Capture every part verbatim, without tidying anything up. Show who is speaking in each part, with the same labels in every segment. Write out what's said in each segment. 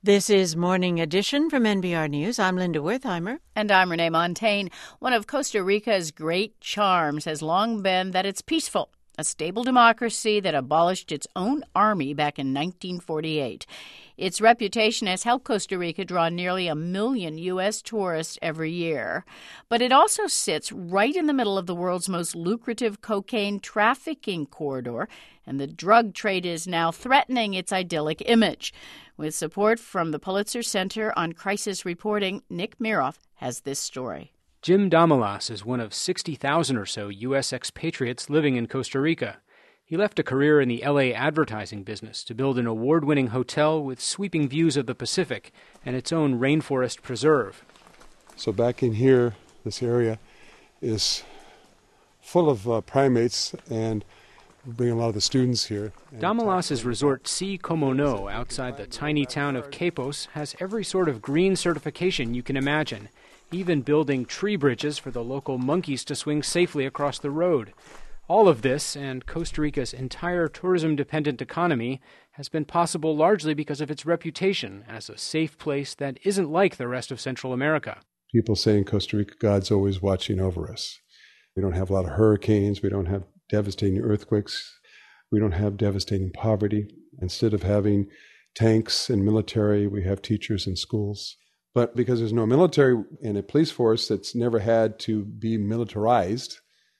Speaker 1: This is Morning Edition from N P R News. I'm Linda Wertheimer.
Speaker 2: And I'm Renee Montaigne. One of Costa Rica's great charms has long been that it's peaceful, a stable democracy that abolished its own army back in nineteen forty-eight. Its reputation has helped Costa Rica draw nearly a million U S tourists every year. But it also sits right in the middle of the world's most lucrative cocaine trafficking corridor, and the drug trade is now threatening its idyllic image. With support from the Pulitzer Center on Crisis Reporting, Nick Miroff has this story.
Speaker 3: Jim Damalas is one of sixty thousand or so U S expatriates living in Costa Rica. He left a career in the L A advertising business to build an award-winning hotel with sweeping views of the Pacific and its own rainforest preserve.
Speaker 4: So back in here, this area is full of uh, primates, and we bring a lot of the students here.
Speaker 3: Damalas's resort Si Como No, outside the tiny town of Quepos, has every sort of green certification you can imagine, even building tree bridges for the local monkeys to swing safely across the road. All of this, and Costa Rica's entire tourism-dependent economy, has been possible largely because of its reputation as a safe place that isn't like the rest of Central America.
Speaker 4: People say in Costa Rica, God's always watching over us. We don't have a lot of hurricanes. We don't have devastating earthquakes. We don't have devastating poverty. Instead of having tanks and military, we have teachers and schools. But because there's no military and a police force that's never had to be militarized,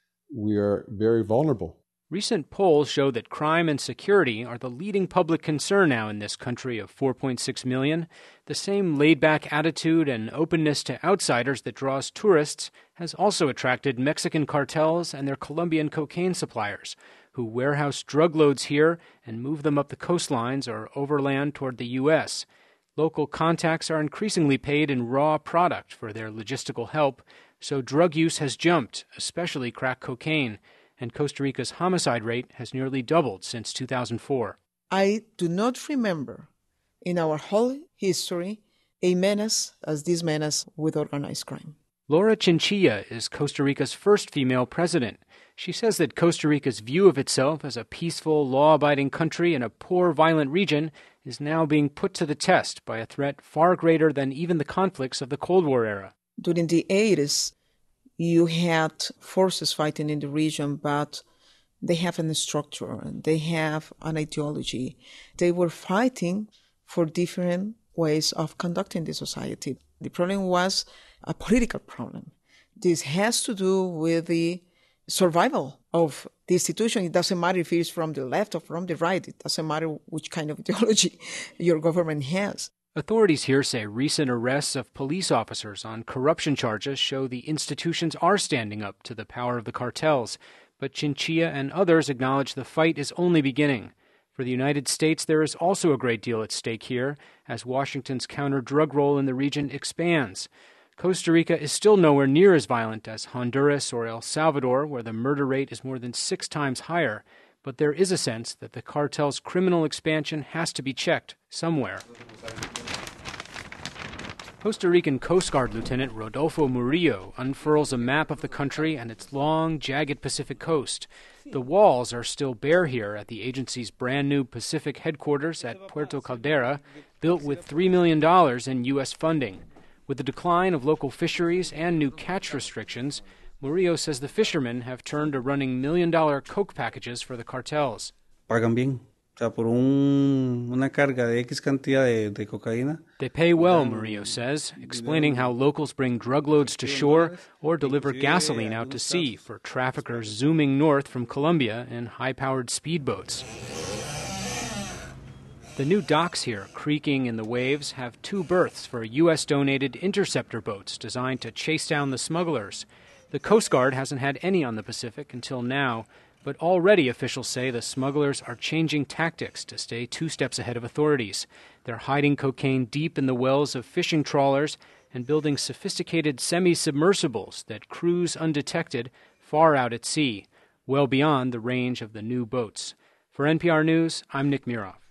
Speaker 4: we are very vulnerable.
Speaker 3: Recent polls show that crime and security are the leading public concern now in this country of four point six million. The same laid-back attitude and openness to outsiders that draws tourists has also attracted Mexican cartels and their Colombian cocaine suppliers, who warehouse drug loads here and move them up the coastlines or overland toward the U S. Local contacts are increasingly paid in raw product for their logistical help, so drug use has jumped, especially crack cocaine, and Costa Rica's homicide rate has nearly doubled since two thousand four.
Speaker 5: I do not remember in our whole history a menace as this menace with organized crime.
Speaker 3: Laura Chinchilla is Costa Rica's first female president. She says that Costa Rica's view of itself as a peaceful, law-abiding country in a poor, violent region is now being put to the test by a threat far greater than even the conflicts of the Cold War era.
Speaker 5: During the eighties, you had forces fighting in the region, but they have a structure, they have an ideology. They were fighting for different ways of conducting the society. The problem was a political problem. This has to do with the survival of the institution. It doesn't matter if it's from the left or from the right. It doesn't matter which kind of ideology your government has.
Speaker 3: Authorities here say recent arrests of police officers on corruption charges show the institutions are standing up to the power of the cartels, but Chinchilla and others acknowledge the fight is only beginning. For the United States, there is also a great deal at stake here, as Washington's counter-drug role in the region expands. Costa Rica is still nowhere near as violent as Honduras or El Salvador, where the murder rate is more than six times higher, but there is a sense that the cartel's criminal expansion has to be checked somewhere. Costa Rican Coast Guard Lieutenant Rodolfo Murillo unfurls a map of the country and its long, jagged Pacific coast. The walls are still bare here at the agency's brand-new Pacific headquarters at Puerto Caldera, built with three million dollars in U S funding. With the decline of local fisheries and new catch restrictions, Murillo says the fishermen have turned to running million-dollar coke packages for the cartels.
Speaker 6: Pagan bien. O sea, por un, una carga de X cantidad de, de cocaína.
Speaker 3: They pay well, Murillo says, explaining how locals bring drug loads to shore or deliver gasoline out to sea for traffickers zooming north from Colombia in high-powered speedboats. The new docks here, creaking in the waves, have two berths for U S-donated interceptor boats designed to chase down the smugglers. The Coast Guard hasn't had any on the Pacific until now, but already officials say the smugglers are changing tactics to stay two steps ahead of authorities. They're hiding cocaine deep in the wells of fishing trawlers and building sophisticated semi-submersibles that cruise undetected far out at sea, well beyond the range of the new boats. For N P R News, I'm Nick Miroff.